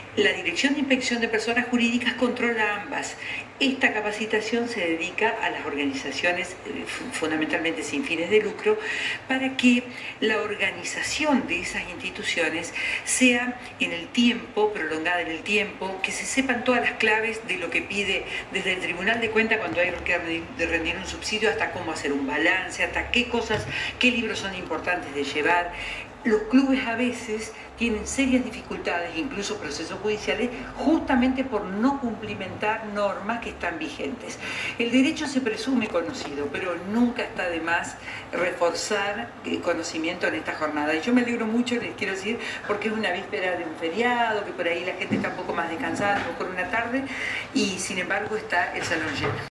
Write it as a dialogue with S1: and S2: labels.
S1: La Dirección de Inspección de Personas Jurídicas controla ambas. Esta capacitación se dedica a las organizaciones fundamentalmente sin fines de lucro para que la organización de esas instituciones sea en el tiempo, prolongada en el tiempo, que se sepan todas las claves de lo que pide desde el Tribunal de Cuentas cuando hay que rendir un subsidio, hasta cómo hacer un balance, hasta qué cosas, qué libros son importantes de llevar. Los clubes a veces tienen serias dificultades, incluso procesos judiciales, justamente por no cumplimentar normas que están vigentes. El derecho se presume conocido, pero nunca está de más reforzar el conocimiento en esta jornada. Y yo me alegro mucho, les quiero decir, porque es una víspera de un feriado, que por ahí la gente está un poco más descansada, a lo mejor una tarde, y sin embargo está el salón lleno.